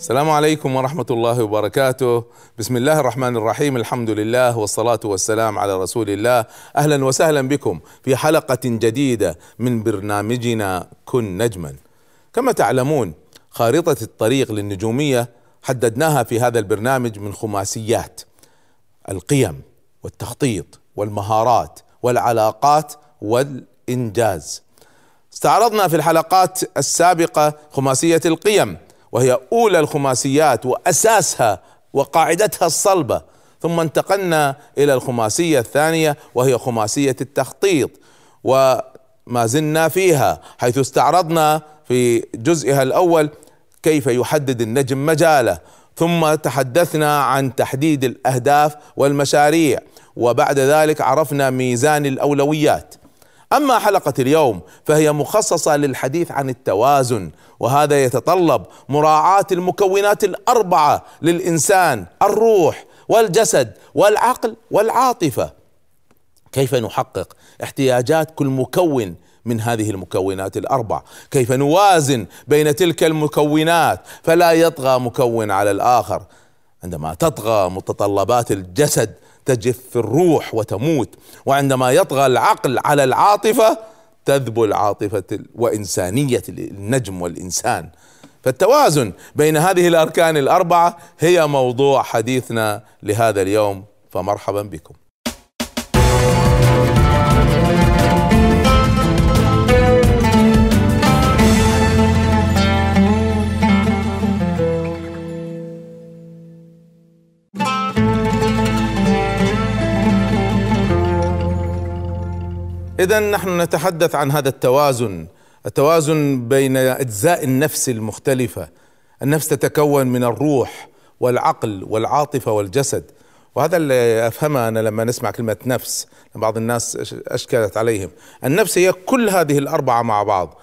السلام عليكم ورحمة الله وبركاته. بسم الله الرحمن الرحيم، الحمد لله والصلاة والسلام على رسول الله. أهلا وسهلا بكم في حلقة جديدة من برنامجنا كن نجما. كما تعلمون خارطة الطريق للنجومية حددناها في هذا البرنامج من خماسيات: القيم والتخطيط والمهارات والعلاقات والإنجاز. استعرضنا في الحلقات السابقة خماسية القيم، وهي أولى الخماسيات وأساسها وقاعدتها الصلبة، ثم انتقلنا إلى الخماسية الثانية وهي خماسية التخطيط، وما زلنا فيها، حيث استعرضنا في جزئها الأول كيف يحدد النجم مجاله، ثم تحدثنا عن تحديد الأهداف والمشاريع، وبعد ذلك عرفنا ميزان الأولويات. أما حلقة اليوم فهي مخصصة للحديث عن التوازن، وهذا يتطلب مراعاة المكونات الأربعة للإنسان: الروح والجسد والعقل والعاطفة. كيف نحقق احتياجات كل مكون من هذه المكونات الأربع؟ كيف نوازن بين تلك المكونات فلا يطغى مكون على الآخر؟ عندما تطغى متطلبات الجسد تجف الروح وتموت، وعندما يطغى العقل على العاطفة تذبل العاطفة وإنسانية النجم والإنسان. فالتوازن بين هذه الأركان الأربعة هي موضوع حديثنا لهذا اليوم، فمرحبا بكم. إذن نحن نتحدث عن هذا التوازن بين أجزاء النفس المختلفة. النفس تتكون من الروح والعقل والعاطفة والجسد، وهذا اللي أفهمه أنا لما نسمع كلمة نفس. بعض الناس أشكلت عليهم. النفس هي كل هذه الأربعة مع بعض،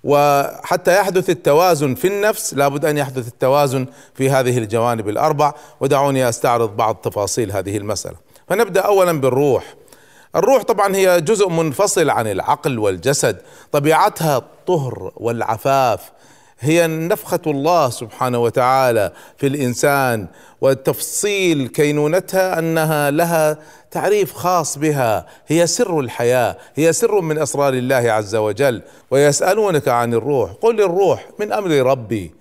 وحتى يحدث التوازن في النفس لابد أن يحدث التوازن في هذه الجوانب الأربع، ودعوني أستعرض بعض تفاصيل هذه المسألة. فنبدأ أولا بالروح. الروح طبعا هي جزء منفصل عن العقل والجسد، طبيعتها الطهر والعفاف، هي نفخة الله سبحانه وتعالى في الإنسان، وتفصيل كينونتها أنها لها تعريف خاص بها، هي سر الحياة، هي سر من أسرار الله عز وجل. ويسألونك عن الروح قل الروح من أمر ربي.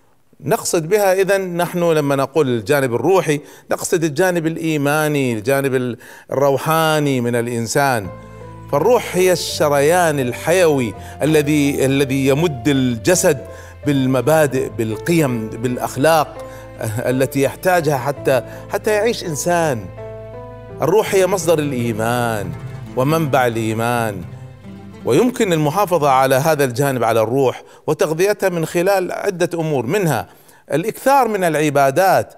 نقصد بها إذن نحن لما نقول الجانب الروحي نقصد الجانب الإيماني، الجانب الروحاني من الإنسان. فالروح هي الشريان الحيوي الذي يمد الجسد بالمبادئ، بالقيم، بالأخلاق التي يحتاجها حتى يعيش إنسان. الروح هي مصدر الإيمان ومنبع الإيمان، ويمكن المحافظة على هذا الجانب، على الروح، وتغذيتها من خلال عدة أمور، منها الإكثار من العبادات.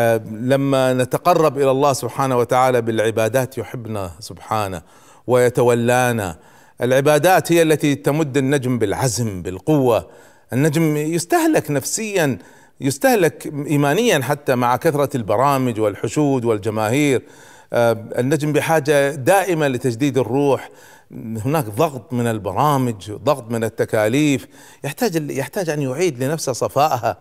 لما نتقرب إلى الله سبحانه وتعالى بالعبادات يحبنا سبحانه ويتولانا. العبادات هي التي تمد النجم بالعزم، بالقوة. النجم يستهلك نفسيا، يستهلك إيمانيا، حتى مع كثرة البرامج والحشود والجماهير. النجم بحاجة دائمة لتجديد الروح. هناك ضغط من البرامج، ضغط من التكاليف، يحتاج أن يعيد لنفسه صفائها،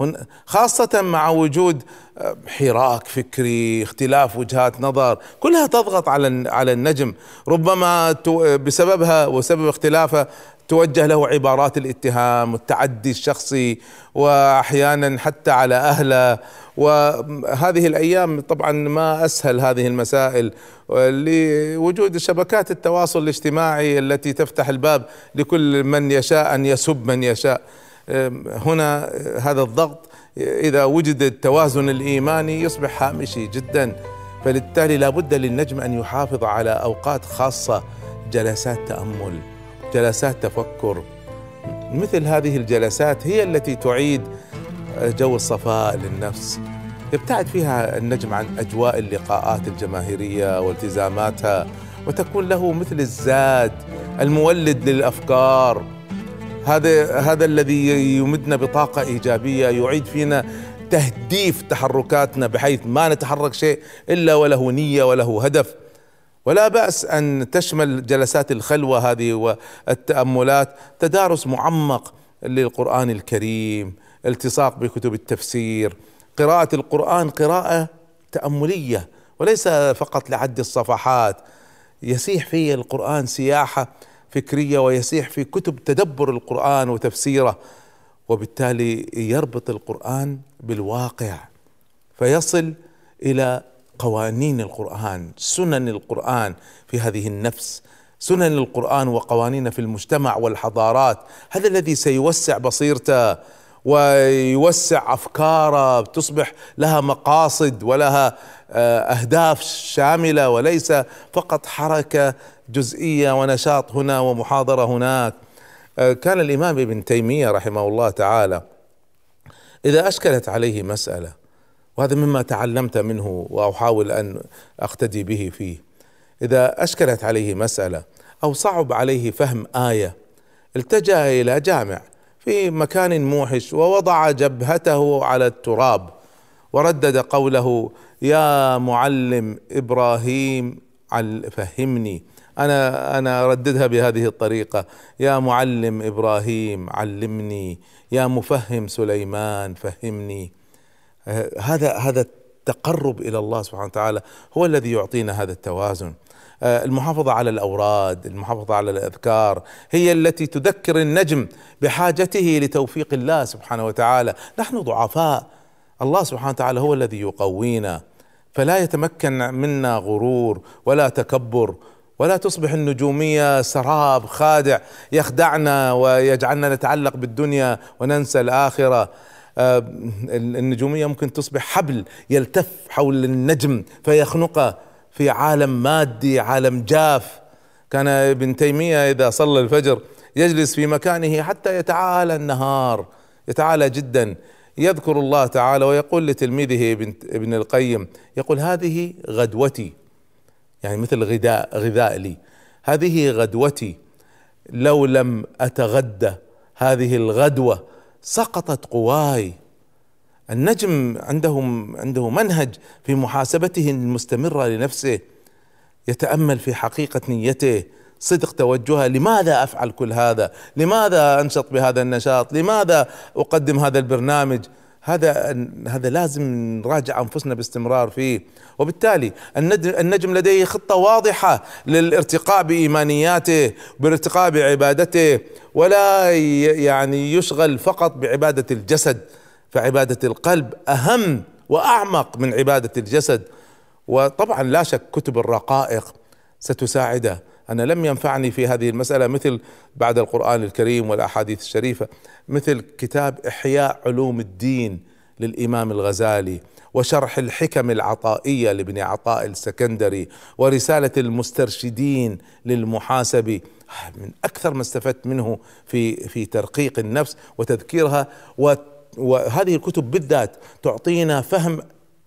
خاصة مع وجود حراك فكري، اختلاف وجهات نظر، كلها تضغط على النجم. ربما بسببها وسبب اختلافها توجه له عبارات الاتهام والتعدي الشخصي، وأحيانا حتى على أهله. وهذه الأيام طبعا ما أسهل هذه المسائل لوجود شبكات التواصل الاجتماعي التي تفتح الباب لكل من يشاء أن يسب من يشاء. هنا هذا الضغط إذا وجد التوازن الإيماني يصبح هامشي جدا. فبالتالي لابد للنجم أن يحافظ على أوقات خاصة، جلسات تأمل، جلسات تفكر. مثل هذه الجلسات هي التي تعيد جو الصفاء للنفس، يبتعد فيها النجم عن أجواء اللقاءات الجماهيرية والتزاماتها، وتكون له مثل الزاد المولد للأفكار. هذا الذي يمدنا بطاقة إيجابية، يعيد فينا تهديف تحركاتنا، بحيث ما نتحرك شيء إلا وله نية وله هدف. ولا بأس أن تشمل جلسات الخلوة هذه والتأملات تدارس معمق للقرآن الكريم، التصاق بكتب التفسير. قراءة القرآن قراءة تأملية وليس فقط لعد الصفحات، يسيح في القرآن سياحة فكرية ويسيح في كتب تدبر القرآن وتفسيره، وبالتالي يربط القرآن بالواقع فيصل إلى قوانين القرآن، سنن القرآن في هذه النفس، سنن القرآن وقوانين في المجتمع والحضارات. هذا الذي سيوسع بصيرته ويوسع أفكاره، تصبح لها مقاصد ولها أهداف شاملة وليس فقط حركة جزئية ونشاط هنا ومحاضرة هناك. كان الإمام ابن تيمية رحمه الله تعالى إذا أشكلت عليه مسألة، وهذا مما تعلمت منه وأحاول أن أقتدي به فيه، إذا أشكلت عليه مسألة أو صعب عليه فهم آية التجأ إلى جامع في مكان موحش ووضع جبهته على التراب وردد قوله: يا معلم إبراهيم فهمني. أنا رددها بهذه الطريقة: يا معلم إبراهيم علمني، يا مفهم سليمان فهمني. هذا التقرب إلى الله سبحانه وتعالى هو الذي يعطينا هذا التوازن. المحافظة على الأوراد، المحافظة على الأذكار هي التي تذكر النجم بحاجته لتوفيق الله سبحانه وتعالى. نحن ضعفاء، الله سبحانه وتعالى هو الذي يقوينا، فلا يتمكن منا غرور ولا تكبر، ولا تصبح النجومية سراب خادع يخدعنا ويجعلنا نتعلق بالدنيا وننسى الآخرة. النجومية ممكن تصبح حبل يلتف حول النجم فيخنقه في عالم مادي، عالم جاف. كان ابن تيمية إذا صلى الفجر يجلس في مكانه حتى يتعالى النهار، يتعالى جدا، يذكر الله تعالى ويقول لتلميذه ابن القيم، يقول: هذه غدوتي، يعني مثل غذاء لي، هذه غدوتي، لو لم أتغدى هذه الغدوة سقطت قواي. النجم عنده منهج في محاسبته المستمرة لنفسه، يتأمل في حقيقة نيته، صدق توجهه، لماذا أفعل كل هذا؟ لماذا أنشط بهذا النشاط؟ لماذا أقدم هذا البرنامج؟ هذا لازم نراجع أنفسنا باستمرار فيه. وبالتالي النجم لديه خطة واضحة للارتقاء بإيمانياته، بالارتقاء بعبادته، ولا يعني يشغل فقط بعبادة الجسد، فعبادة القلب أهم وأعمق من عبادة الجسد. وطبعا لا شك كتب الرقائق ستساعده. أنا لم ينفعني في هذه المسألة مثل بعد القرآن الكريم والأحاديث الشريفة مثل كتاب إحياء علوم الدين للإمام الغزالي، وشرح الحكم العطائية لابن عطاء السكندري، ورسالة المسترشدين للمحاسبي. من أكثر ما استفدت منه في ترقيق النفس وتذكيرها. وهذه الكتب بالذات تعطينا فهم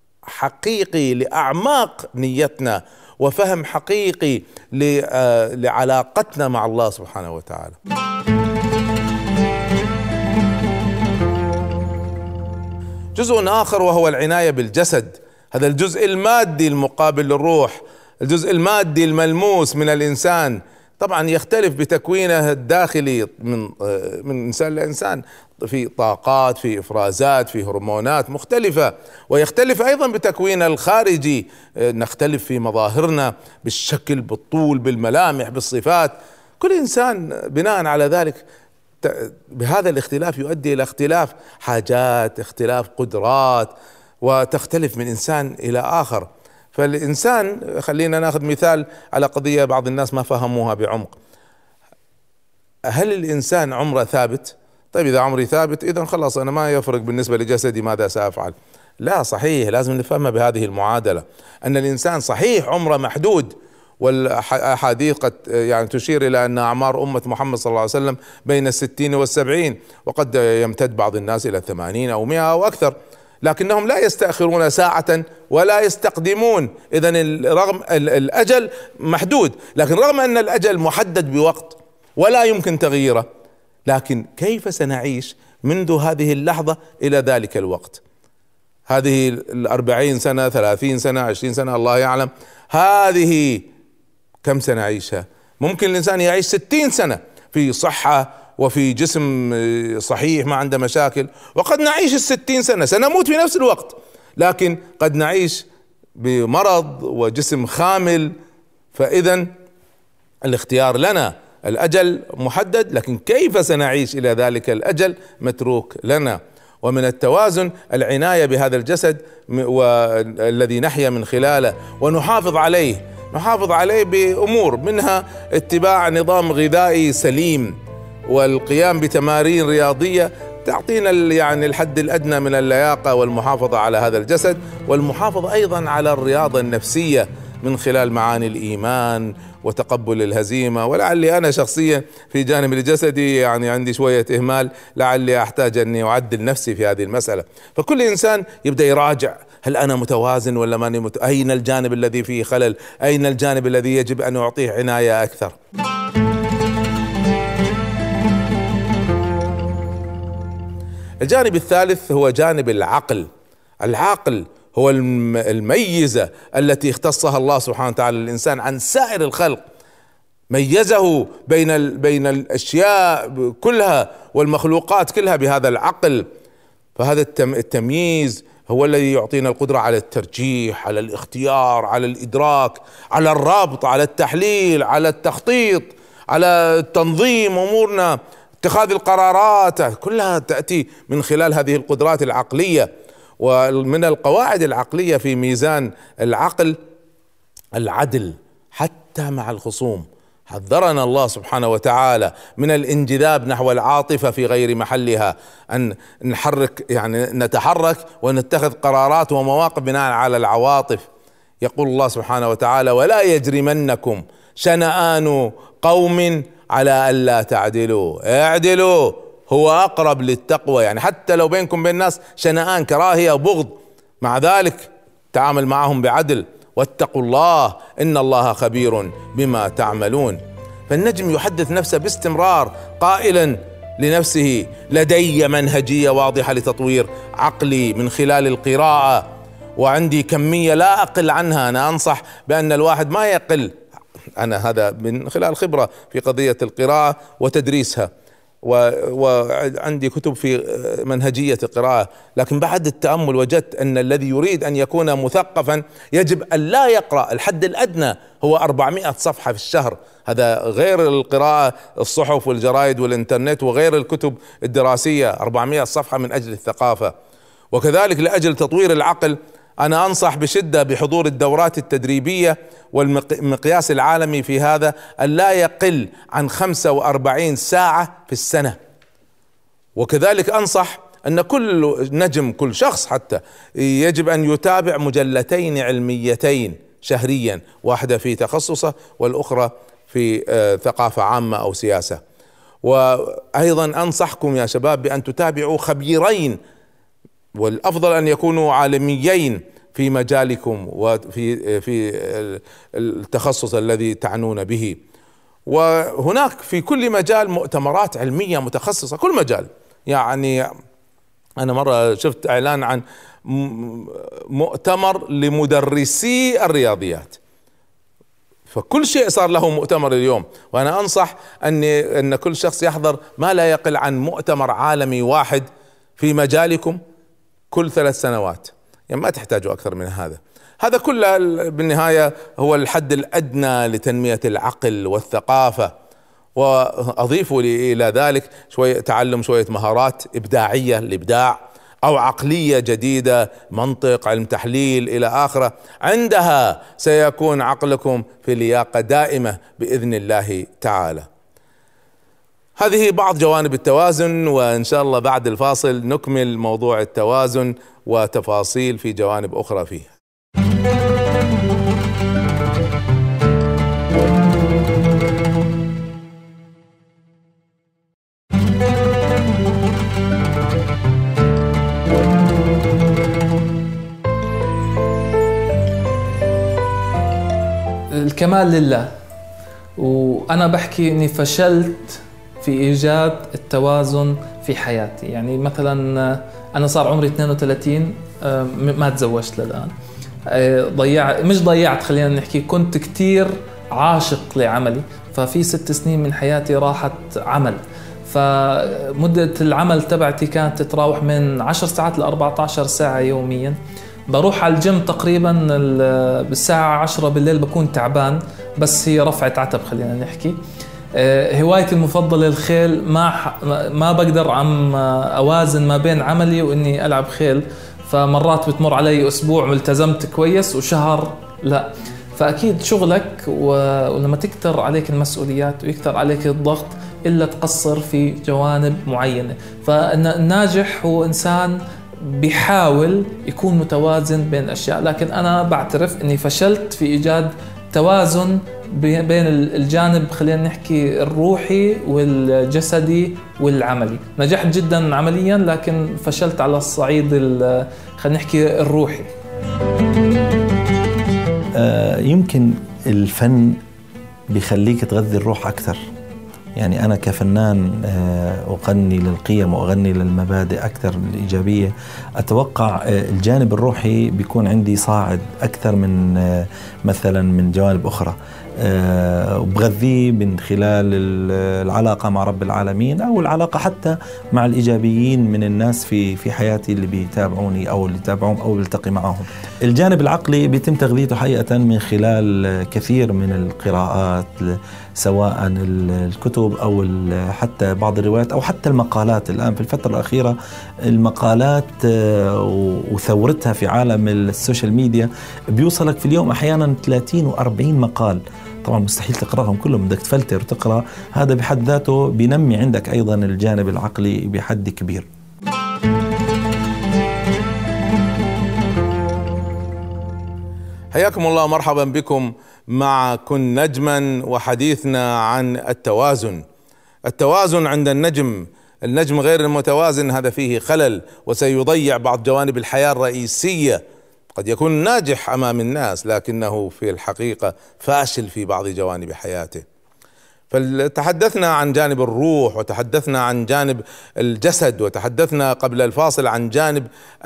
حقيقي لأعماق نيتنا، وفهم حقيقي لعلاقتنا مع الله سبحانه وتعالى. جزء آخر وهو العناية بالجسد، هذا الجزء المادي المقابل للروح، الجزء المادي الملموس من الإنسان. طبعا يختلف بتكوينه الداخلي من إنسان لإنسان، في طاقات، في إفرازات، في هرمونات مختلفة، ويختلف أيضا بتكوينه الخارجي، نختلف في مظاهرنا بالشكل، بالطول، بالملامح، بالصفات. كل إنسان بناء على ذلك بهذا الاختلاف يؤدي إلى اختلاف حاجات، اختلاف قدرات، وتختلف من إنسان إلى آخر. فالإنسان، خلينا ناخذ مثال على قضية بعض الناس ما فهموها بعمق. هل الإنسان عمره ثابت؟ طيب إذا عمري ثابت إذن خلاص أنا ما يفرق بالنسبة لجسدي ماذا سأفعل. لا، صحيح، لازم نفهمها بهذه المعادلة، أن الإنسان صحيح عمره محدود، والأحاديث قد يعني تشير إلى أن أعمار أمة محمد صلى الله عليه وسلم بين 60 و70، وقد يمتد بعض الناس إلى 80 أو 100 أو أكثر، لكنهم لا يستأخرون ساعة ولا يستقدمون. إذن رغم الأجل محدود، لكن رغم أن الأجل محدد بوقت ولا يمكن تغييره، لكن كيف سنعيش منذ هذه اللحظة إلى ذلك الوقت؟ هذه 40 سنة، 30 سنة، 20 سنة، الله يعلم. هذه كم سنعيشها؟ ممكن الإنسان يعيش 60 سنة في صحة وفي جسم صحيح ما عنده مشاكل، وقد نعيش 60 سنة، سنموت في نفس الوقت، لكن قد نعيش بمرض وجسم خامل. فإذا الاختيار لنا، الأجل محدد، لكن كيف سنعيش إلى ذلك الأجل متروك لنا. ومن التوازن العناية بهذا الجسد والذي نحيا من خلاله ونحافظ عليه، نحافظ عليه بأمور منها اتباع نظام غذائي سليم، والقيام بتمارين رياضية تعطينا يعني الحد الأدنى من اللياقة والمحافظة على هذا الجسد، والمحافظة أيضا على الرياضة النفسية من خلال معاني الإيمان وتقبل الهزيمة. ولعلي أنا شخصيا في جانب الجسدي يعني عندي شوية إهمال، لعلي أحتاج أني أعدل نفسي في هذه المسألة. فكل إنسان يبدأ يراجع، هل أنا متوازن ولا ماني أين الجانب الذي فيه خلل؟ أين الجانب الذي يجب أن أعطيه عناية أكثر؟ الجانب الثالث هو جانب العقل. العقل هو الميزة التي اختصها الله سبحانه وتعالى الإنسان عن سائر الخلق، ميزه بين الأشياء كلها والمخلوقات كلها بهذا العقل. فهذا التمييز هو الذي يعطينا القدرة على الترجيح، على الاختيار، على الإدراك، على الربط، على التحليل، على التخطيط، على تنظيم أمورنا، اتخاذ القرارات، كلها تأتي من خلال هذه القدرات العقلية. ومن القواعد العقلية في ميزان العقل العدل حتى مع الخصوم. حذرنا الله سبحانه وتعالى من الانجذاب نحو العاطفة في غير محلها، أن نتحرك ونتخذ قرارات ومواقف بناء على العواطف. يقول الله سبحانه وتعالى: ولا يجرمنكم شنآن قوم على ألا تعدلوا، اعدلوا هو أقرب للتقوى. يعني حتى لو بينكم بين الناس شنآن، كراهية وبغض، مع ذلك تعامل معهم بعدل. واتقوا الله إن الله خبير بما تعملون. فالنجم يحدث نفسه باستمرار قائلا لنفسه: لدي منهجية واضحة لتطوير عقلي من خلال القراءة، وعندي كمية لا أقل عنها. أنا أنصح بأن الواحد ما يقل، أنا هذا من خلال خبرة في قضية القراءة وتدريسها، وعندي كتب في منهجية القراءة، لكن بعد التأمل وجدت أن الذي يريد أن يكون مثقفا يجب أن لا يقرأ، الحد الأدنى هو 400 صفحة في الشهر. هذا غير القراءة الصحف والجرائد والإنترنت وغير الكتب الدراسية، 400 صفحة من أجل الثقافة. وكذلك لأجل تطوير العقل أنا أنصح بشدة بحضور الدورات التدريبية، والمقياس العالمي في هذا أن لا يقل عن 45 ساعة في السنة. وكذلك أنصح أن كل نجم، كل شخص حتى، يجب أن يتابع مجلتين علميتين شهريا، واحدة في تخصصه والأخرى في ثقافة عامة أو سياسة. وأيضا أنصحكم يا شباب بأن تتابعوا خبيرين، والأفضل أن يكونوا عالميين في مجالكم وفي التخصص الذي تعنون به. وهناك في كل مجال مؤتمرات علمية متخصصة، كل مجال. يعني أنا مرة شفت إعلان عن مؤتمر لمدرسي الرياضيات، فكل شيء صار له مؤتمر اليوم. وأنا أنصح أن كل شخص يحضر ما لا يقل عن مؤتمر عالمي واحد في مجالكم كل 3 سنوات، يعني ما تحتاجوا أكثر من هذا. هذا كله بالنهاية هو الحد الأدنى لتنمية العقل والثقافة. وأضيفوا إلى ذلك تعلم شوية مهارات إبداعية، الإبداع، أو عقلية جديدة، منطق، علم تحليل إلى آخره. عندها سيكون عقلكم في لياقة دائمة بإذن الله تعالى. هذه بعض جوانب التوازن، وإن شاء الله بعد الفاصل نكمل موضوع التوازن وتفاصيل في جوانب أخرى فيه. الكمال لله. وأنا بحكي إني فشلت في إيجاد التوازن في حياتي. يعني مثلا أنا صار عمري 32، ما تزوجت للآن. مش ضيعت، خلينا نحكي كنت كتير عاشق لعملي، ففي 6 سنين من حياتي راحت عمل. فمدة العمل تبعتي كانت تتراوح من 10 ساعات ل 14 ساعة يوميا. بروح على الجيم تقريبا بالساعة 10 بالليل، بكون تعبان، بس هي رفعة عتب خلينا نحكي. هوايتي المفضلة الخيل، ما بقدر عم أوازن ما بين عملي وإني ألعب خيل، فمرات بتمر علي أسبوع ملتزمت كويس وشهر لا. فأكيد شغلك ولما تكتر عليك المسؤوليات ويكتر عليك الضغط إلا تقصر في جوانب معينة. فالناجح هو إنسان بيحاول يكون متوازن بين الأشياء، لكن أنا بعترف أني فشلت في إيجاد توازن بين الجانب خلينا نحكي الروحي والجسدي والعملي. نجحت جدا عمليا لكن فشلت على الصعيد خلينا نحكي الروحي. يمكن الفن بيخليك تغذي الروح أكثر. يعني أنا كفنان أغني للقيم وأغني للمبادئ أكثر الإيجابية، أتوقع الجانب الروحي بيكون عندي صاعد أكثر من مثلا من جوانب أخرى، وبغذيه من خلال العلاقة مع رب العالمين أو العلاقة حتى مع الإيجابيين من الناس في حياتي اللي بيتابعوني أو اللي يتابعهم أو يلتقي معهم. الجانب العقلي بيتم تغذيته حقيقة من خلال كثير من القراءات، سواء الكتب أو حتى بعض الروايات أو حتى المقالات. الآن في الفترة الأخيرة المقالات وثورتها في عالم السوشيال ميديا بيوصلك في اليوم أحيانا 30 و40 مقال. طبعا مستحيل تقرأهم كلهم، بدك تفلتر وتقرأ. هذا بحد ذاته بينمي عندك أيضا الجانب العقلي بحد كبير. حياكم الله، مرحبا بكم مع كن نجما، وحديثنا عن التوازن. التوازن عند النجم غير المتوازن هذا فيه خلل وسيضيع بعض جوانب الحياة الرئيسية. قد يكون ناجح أمام الناس لكنه في الحقيقة فاشل في بعض جوانب حياته. فتحدثنا عن جانب الروح، وتحدثنا عن جانب الجسد، وتحدثنا قبل الفاصل عن جانب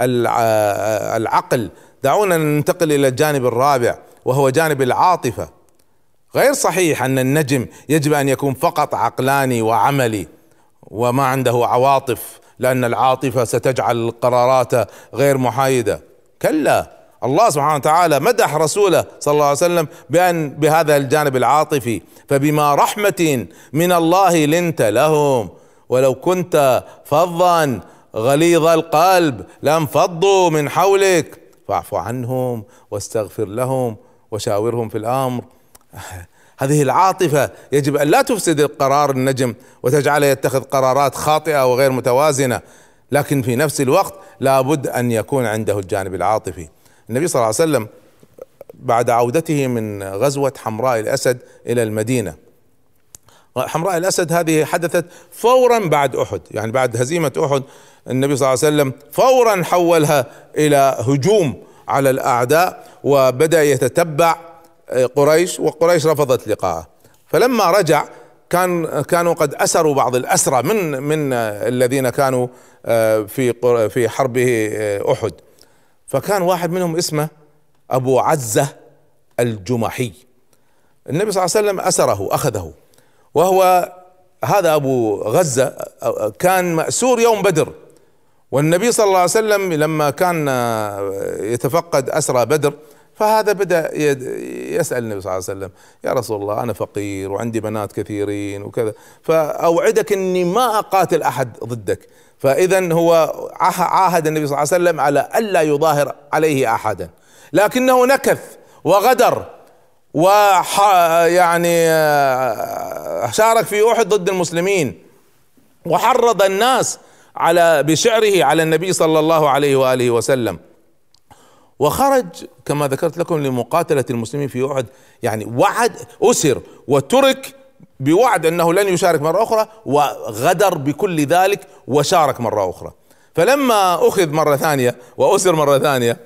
العقل. دعونا ننتقل إلى الجانب الرابع وهو جانب العاطفة. غير صحيح أن النجم يجب أن يكون فقط عقلاني وعملي وما عنده عواطف، لأن العاطفة ستجعل القرارات غير محايدة. كلا، الله سبحانه وتعالى مدح رسوله صلى الله عليه وسلم بهذا الجانب العاطفي، فبما رحمة من الله لنت لهم ولو كنت فظا غليظ القلب لانفضوا من حولك فاعف عنهم واستغفر لهم وشاورهم في الأمر. هذه العاطفة يجب أن لا تفسد القرار النجم وتجعله يتخذ قرارات خاطئة وغير متوازنة، لكن في نفس الوقت لابد أن يكون عنده الجانب العاطفي. النبي صلى الله عليه وسلم بعد عودته من غزوة حمراء الأسد إلى المدينة، حمراء الأسد هذه حدثت فورا بعد أحد، يعني بعد هزيمة أحد النبي صلى الله عليه وسلم فورا حولها إلى هجوم على الأعداء، وبدأ يتتبع قريش، وقريش رفضت لقاءه. فلما رجع كانوا قد أسروا بعض الأسرى من الذين كانوا في حرب أحد. فكان واحد منهم اسمه أبو عزة الجمحي. النبي صلى الله عليه وسلم أسره، أخذه، وهو هذا أبو غزة كان مأسور يوم بدر. والنبي صلى الله عليه وسلم لما كان يتفقد أسرى بدر، فهذا بدأ يسأل النبي صلى الله عليه وسلم: يا رسول الله، أنا فقير وعندي بنات كثيرين وكذا، فأوعدك أني ما أقاتل أحد ضدك. فإذا هو عاهد النبي صلى الله عليه وسلم على ألا يظاهر عليه أحدا، لكنه نكث وغدر ويعني شارك في أحد ضد المسلمين، وحرض الناس بشعره على النبي صلى الله عليه وآله وسلم، وخرج كما ذكرت لكم لمقاتلة المسلمين في أحد. يعني وعد، أسر وترك بوعد أنه لن يشارك مرة أخرى، وغدر بكل ذلك وشارك مرة أخرى. فلما أخذ مرة ثانية وأسر مرة ثانية،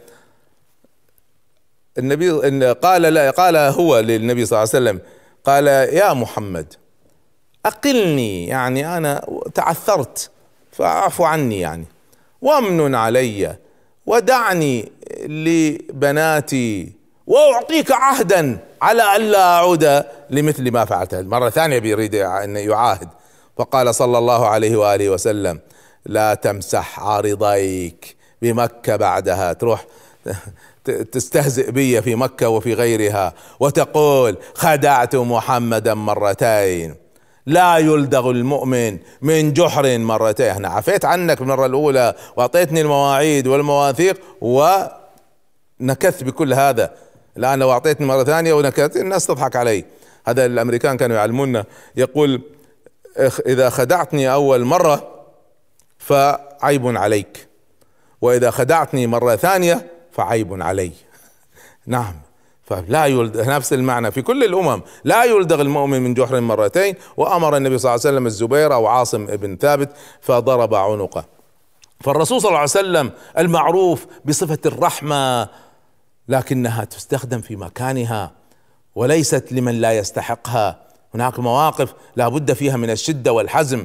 النبي قال هو للنبي صلى الله عليه وسلم، قال: يا محمد أقلني، يعني أنا تعثرت فاعف عني، يعني وامنن علي ودعني لبناتي وأعطيك عهدا على ألا أعود لمثل ما فعلت. مرة ثانية بيريد أن يعاهد. فقال صلى الله عليه وآله وسلم: لا تمسح عارضيك بمكة بعدها، تروح تستهزئ بي في مكة وفي غيرها وتقول خدعت محمدا مرتين. لا يلدغ المؤمن من جحر مرتين. انا عفيت عنك المرة الأولى وأعطيتني المواعيد والمواثيق ونكثت بكل هذا، الآن لو أعطيتني مرة ثانية ونكثت الناس تضحك علي. هذا الأمريكان كانوا يعلمونا، يقول: إذا خدعتني أول مرة فعيب عليك، وإذا خدعتني مرة ثانية فعيب علي. نعم، فلا يلدغ، نفس المعنى في كل الأمم، لا يلدغ المؤمن من جحر مرتين. وأمر النبي صلى الله عليه وسلم الزبير أو عاصم ابن ثابت فضرب عنقه. فالرسول صلى الله عليه وسلم المعروف بصفة الرحمة، لكنها تستخدم في مكانها وليست لمن لا يستحقها. هناك مواقف لا بد فيها من الشدة والحزم.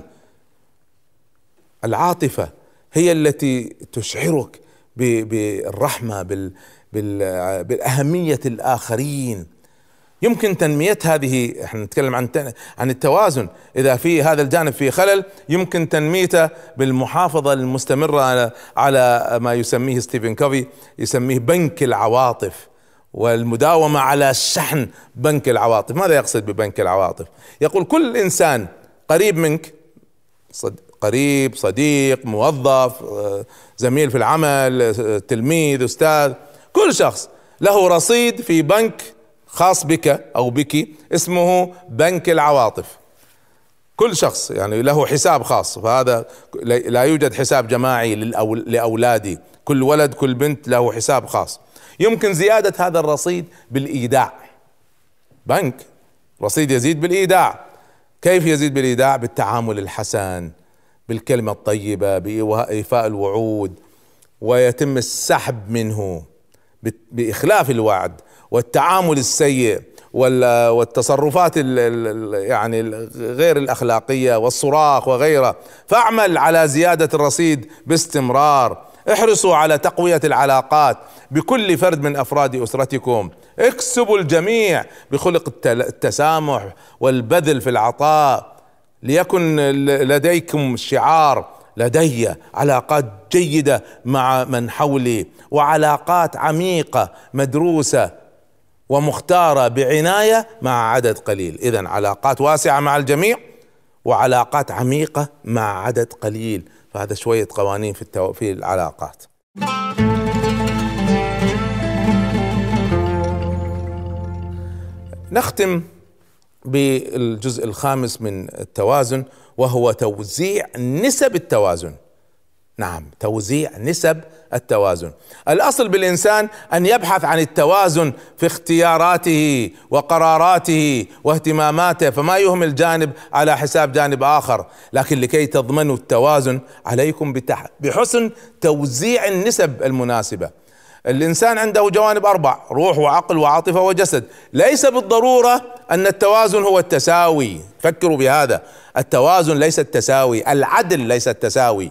العاطفة هي التي تشعرك بالرحمة، بالأهمية الآخرين. يمكن تنمية هذه، احنا نتكلم عن التوازن، إذا في هذا الجانب فيه خلل يمكن تنميته بالمحافظة المستمرة على ما يسميه ستيفن كوفي، يسميه بنك العواطف، والمداومة على شحن بنك العواطف. ماذا يقصد ببنك العواطف؟ يقول كل إنسان قريب منك، قريب، صديق، موظف، زميل في العمل، تلميذ، أستاذ، كل شخص له رصيد في بنك خاص بك أو بك اسمه بنك العواطف. كل شخص يعني له حساب خاص، فهذا لا يوجد حساب جماعي لأولادي، كل ولد كل بنت له حساب خاص. يمكن زيادة هذا الرصيد بالإيداع. بنك رصيد يزيد بالإيداع. كيف يزيد بالإيداع؟ بالتعامل الحسن، بالكلمة الطيبة، بإيفاء الوعود، ويتم السحب منه بإخلاف الوعد، والتعامل السيء والتصرفات يعني غير الأخلاقية والصراخ وغيرها. فاعمل على زيادة الرصيد باستمرار. احرصوا على تقوية العلاقات بكل فرد من أفراد أسرتكم. اكسبوا الجميع بخلق التسامح والبذل في العطاء. ليكن لديكم شعار: لدي علاقات جيدة مع من حولي، وعلاقات عميقة مدروسة ومختارة بعناية مع عدد قليل. إذن علاقات واسعة مع الجميع وعلاقات عميقة مع عدد قليل. فهذا شوية قوانين في العلاقات. نختم بالجزء الخامس من التوازن، وهو توزيع نسب التوازن. نعم، توزيع نسب التوازن. الأصل بالإنسان أن يبحث عن التوازن في اختياراته وقراراته واهتماماته، فما يهمل جانب على حساب جانب آخر. لكن لكي تضمنوا التوازن عليكم بحسن توزيع النسب المناسبة. الإنسان عنده جوانب 4: روح وعقل وعاطفة وجسد. ليس بالضرورة أن التوازن هو التساوي. فكروا بهذا، التوازن ليس التساوي، العدل ليس التساوي.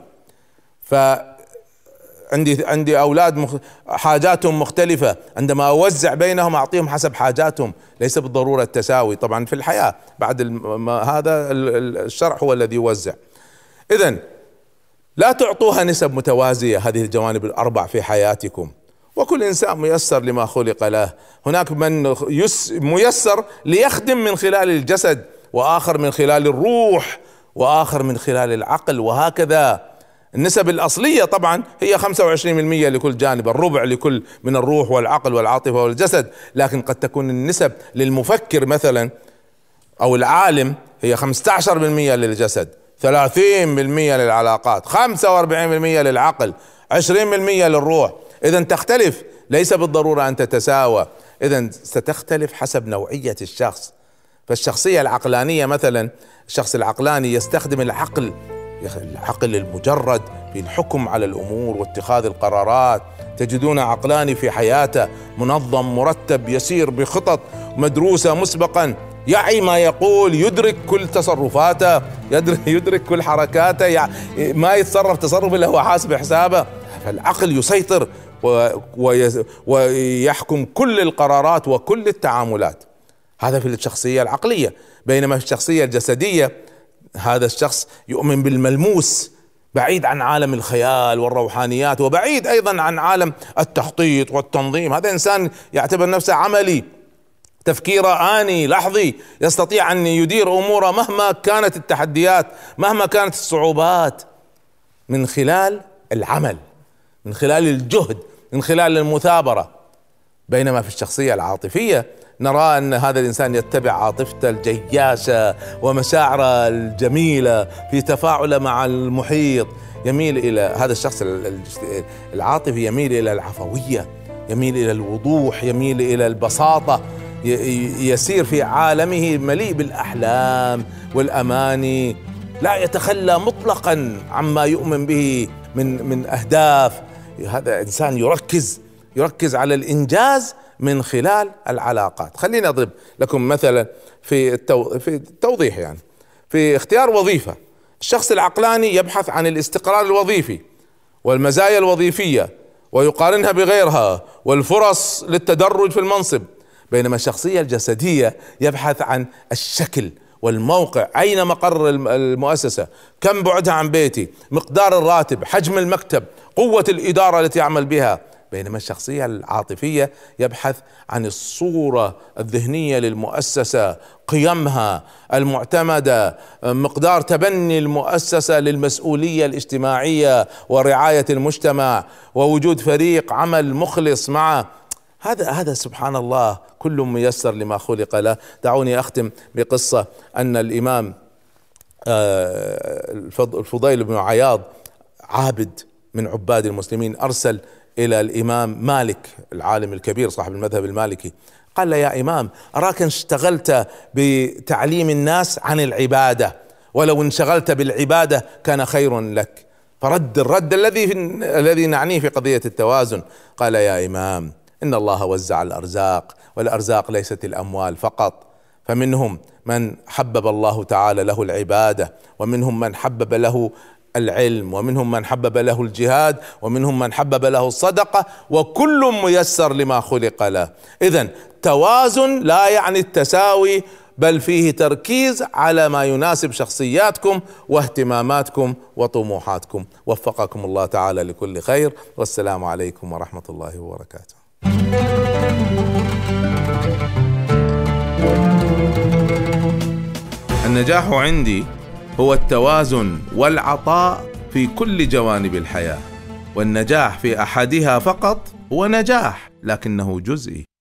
عندي أولاد حاجاتهم مختلفة، عندما أوزع بينهم أعطيهم حسب حاجاتهم. ليس بالضرورة التساوي طبعا في الحياة، بعد هذا الشرع هو الذي يوزع. إذن لا تعطوها نسب متوازية هذه الجوانب 4 في حياتكم. وكل إنسان ميسر لما خلق له. هناك من ميسر ليخدم من خلال الجسد، وآخر من خلال الروح، وآخر من خلال العقل، وهكذا. النسب الأصلية طبعا هي 25% لكل جانب، الربع لكل من الروح والعقل والعاطفة والجسد. لكن قد تكون النسب للمفكر مثلا أو العالم هي 15% للجسد، 30% للعلاقات، 45% للعقل، 20% للروح. إذن تختلف، ليس بالضرورة أن تتساوى. إذن ستختلف حسب نوعية الشخص. فالشخصية العقلانية مثلا، الشخص العقلاني يستخدم العقل المجرد في الحكم على الأمور واتخاذ القرارات. تجدون عقلاني في حياته منظم، مرتب، يسير بخطط مدروسة مسبقا، يعي ما يقول، يدرك كل تصرفاته، يدرك كل حركاته، ما يتصرف تصرف إلا هو حاسب حسابه. فالعقل يسيطر ويحكم كل القرارات وكل التعاملات. هذا في الشخصية العقلية. بينما في الشخصية الجسدية هذا الشخص يؤمن بالملموس، بعيد عن عالم الخيال والروحانيات، وبعيد ايضا عن عالم التخطيط والتنظيم. هذا انسان يعتبر نفسه عملي، تفكيره آني لحظي، يستطيع ان يدير اموره مهما كانت التحديات، مهما كانت الصعوبات، من خلال العمل، من خلال الجهد، من خلال المثابرة. بينما في الشخصية العاطفية نرى أن هذا الإنسان يتبع عاطفته الجياشة ومشاعره الجميلة في تفاعله مع المحيط، يميل إلى هذا الشخص العاطفي، يميل إلى العفوية، يميل إلى الوضوح، يميل إلى البساطة، يسير في عالمه مليء بالأحلام والأماني، لا يتخلى مطلقا عما يؤمن به من أهداف. هذا إنسان يركز على الإنجاز من خلال العلاقات. خليني أضرب لكم مثلا في التوضيح، يعني في اختيار وظيفة، الشخص العقلاني يبحث عن الاستقرار الوظيفي والمزايا الوظيفية ويقارنها بغيرها والفرص للتدرج في المنصب، بينما الشخصية الجسدية يبحث عن الشكل والموقع، أين مقر المؤسسة، كم بعدها عن بيتي، مقدار الراتب، حجم المكتب، قوة الإدارة التي يعمل بها. بينما الشخصية العاطفية يبحث عن الصورة الذهنية للمؤسسة، قيمها المعتمدة، مقدار تبني المؤسسة للمسؤولية الاجتماعية ورعاية المجتمع، ووجود فريق عمل مخلص معه. هذا سبحان الله كل ميسر لما خلق له. دعوني أختم بقصة أن الإمام الفضيل بن عياض، عابد من عباد المسلمين، أرسل إلى الإمام مالك العالم الكبير صاحب المذهب المالكي، قال له: يا إمام، أراك اشتغلت بتعليم الناس عن العبادة، ولو انشغلت بالعبادة كان خير لك. فرد الرد الذي نعنيه في قضية التوازن، قال: يا إمام، إن الله وزع الأرزاق، والأرزاق ليست الأموال فقط، فمنهم من حبب الله تعالى له العبادة، ومنهم من حبب له العلم، ومنهم من حبب له الجهاد، ومنهم من حبب له الصدقة، وكل ميسر لما خلق له. إذن توازن لا يعني التساوي، بل فيه تركيز على ما يناسب شخصياتكم واهتماماتكم وطموحاتكم. وفقكم الله تعالى لكل خير، والسلام عليكم ورحمة الله وبركاته. النجاح عندي هو التوازن والعطاء في كل جوانب الحياة، والنجاح في أحدها فقط هو نجاح لكنه جزئي.